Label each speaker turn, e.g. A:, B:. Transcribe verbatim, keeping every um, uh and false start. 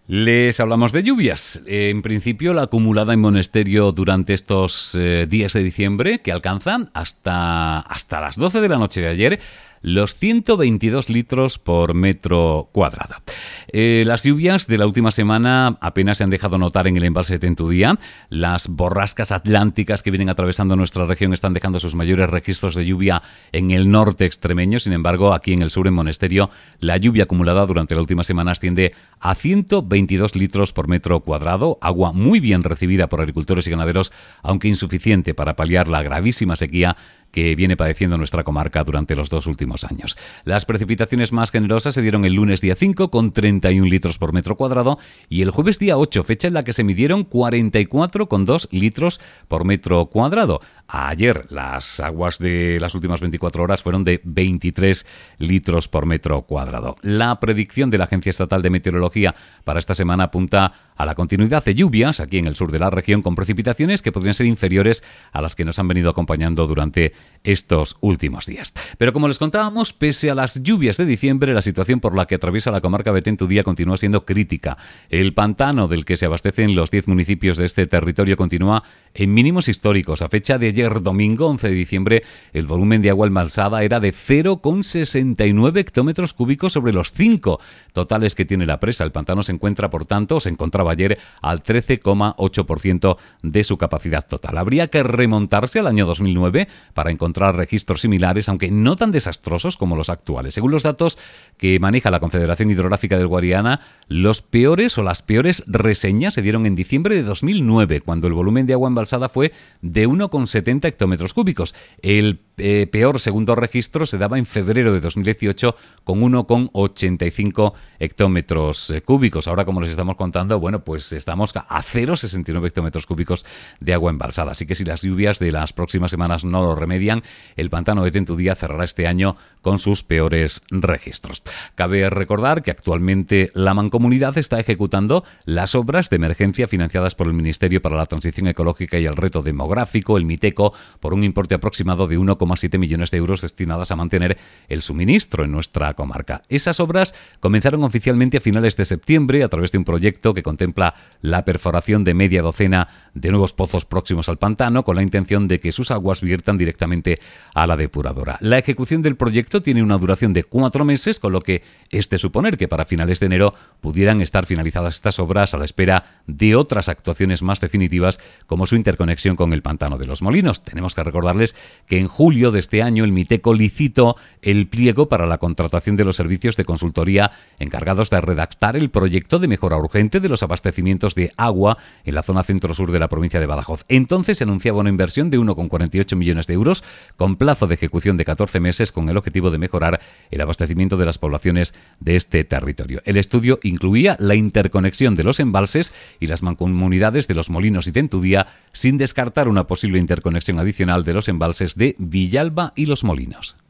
A: Les hablamos de lluvias. En principio, la acumulada en Monesterio durante estos eh, días de diciembre, que alcanzan hasta, hasta las doce de la noche de ayer, los ciento veintidós litros por metro cuadrado. Eh, las lluvias de la última semana apenas se han dejado notar en el embalse de Tentudía. Las borrascas atlánticas que vienen atravesando nuestra región están dejando sus mayores registros de lluvia en el norte extremeño. Sin embargo, aquí en el sur, en Monesterio, la lluvia acumulada durante la última semana asciende a ciento veintidós litros por metro cuadrado, agua muy bien recibida por agricultores y ganaderos, aunque insuficiente para paliar la gravísima sequía que viene padeciendo nuestra comarca durante los dos últimos años. Las precipitaciones más generosas se dieron el lunes día cinco con treinta y un litros por metro cuadrado y el jueves día ocho, fecha en la que se midieron cuarenta y cuatro coma dos litros por metro cuadrado. Ayer las aguas de las últimas veinticuatro horas fueron de veintitrés litros por metro cuadrado. La predicción de la Agencia Estatal de Meteorología para esta semana apunta a la continuidad de lluvias aquí en el sur de la región, con precipitaciones que podrían ser inferiores a las que nos han venido acompañando durante estos últimos días. Pero como les contábamos, pese a las lluvias de diciembre, la situación por la que atraviesa la comarca de Tentudía continúa siendo crítica. El pantano del que se abastecen los diez municipios de este territorio continúa en mínimos históricos. A fecha de ayer domingo, once de diciembre, el volumen de agua embalsada era de cero coma sesenta y nueve hectómetros cúbicos sobre los cinco totales que tiene la presa. El pantano se encuentra, por tanto, se encontraba ayer al trece coma ocho por ciento de su capacidad total. Habría que remontarse al año dos mil nueve para encontrar registros similares, aunque no tan desastrosos como los actuales. Según los datos que maneja la Confederación Hidrográfica del Guadiana, los peores o las peores reseñas se dieron en diciembre de dos mil nueve, cuando el volumen de agua embalsada fue de uno coma setenta hectómetros cúbicos. El eh, peor segundo registro se daba en febrero de dos mil dieciocho con uno coma ochenta y cinco hectómetros eh, cúbicos. Ahora, como les estamos contando, bueno, pues estamos a cero coma sesenta y nueve hectómetros cúbicos de agua embalsada. Así que si las lluvias de las próximas semanas no lo remedian, el pantano de Tentudía cerrará este año con sus peores registros. Cabe recordar que actualmente la Mancomunidad está ejecutando las obras de emergencia financiadas por el Ministerio para la Transición Ecológica y el Reto Demográfico, el MITECO, por un importe aproximado de uno coma siete millones de euros destinadas a mantener el suministro en nuestra comarca. Esas obras comenzaron oficialmente a finales de septiembre a través de un proyecto que contempla la perforación de media docena de nuevos pozos próximos al pantano, con la intención de que sus aguas viertan directamente a la depuradora. La ejecución del proyecto tiene una duración de cuatro meses, con lo que es de suponer que para finales de enero pudieran estar finalizadas estas obras a la espera de otras actuaciones más definitivas, como su interconexión con el pantano de los Molinos. Tenemos que recordarles que en julio de este año el MITECO licitó el pliego para la contratación de los servicios de consultoría encargados de redactar el proyecto de mejora urgente de los abastecimientos de agua en la zona centro-sur de la provincia de Badajoz. Entonces se anunciaba una inversión de uno coma cuarenta y ocho millones de euros con plazo de ejecución de catorce meses, con el objetivo de mejorar el abastecimiento de las poblaciones de este territorio. El estudio incluía la interconexión de los embalses y las mancomunidades de los Molinos y Tentudía, sin descartar una posible interconexión adicional de los embalses de Villalba y los Molinos.